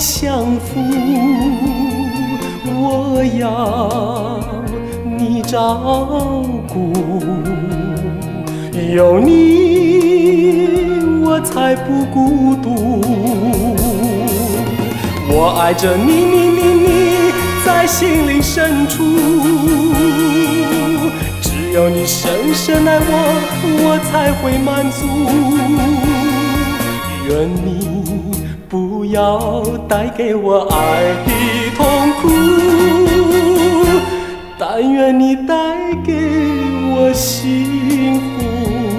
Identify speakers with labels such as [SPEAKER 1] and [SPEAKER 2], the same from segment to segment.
[SPEAKER 1] 相扶，我要你照顾，有你我才不孤独。我爱着你，你在心灵深处，只有你深深爱我，我才会满足。愿你不要带给我爱的痛苦，但愿你带给我幸福。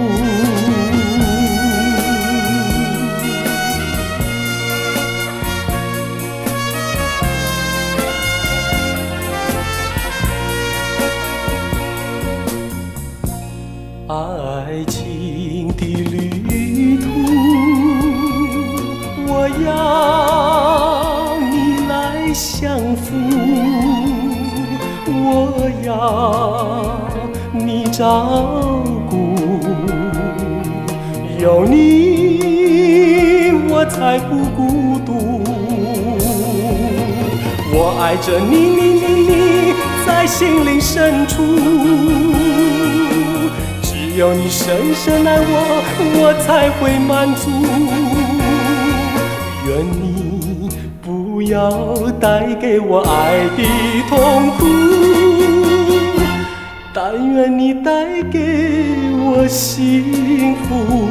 [SPEAKER 1] 爱情的旅途，我要你来相扶，我要你照顾，有你我才不孤独。我爱着你，你在心灵深处，只有你深深爱我，我才会满足。愿你不要带给我爱的痛苦，但愿你带给我幸福。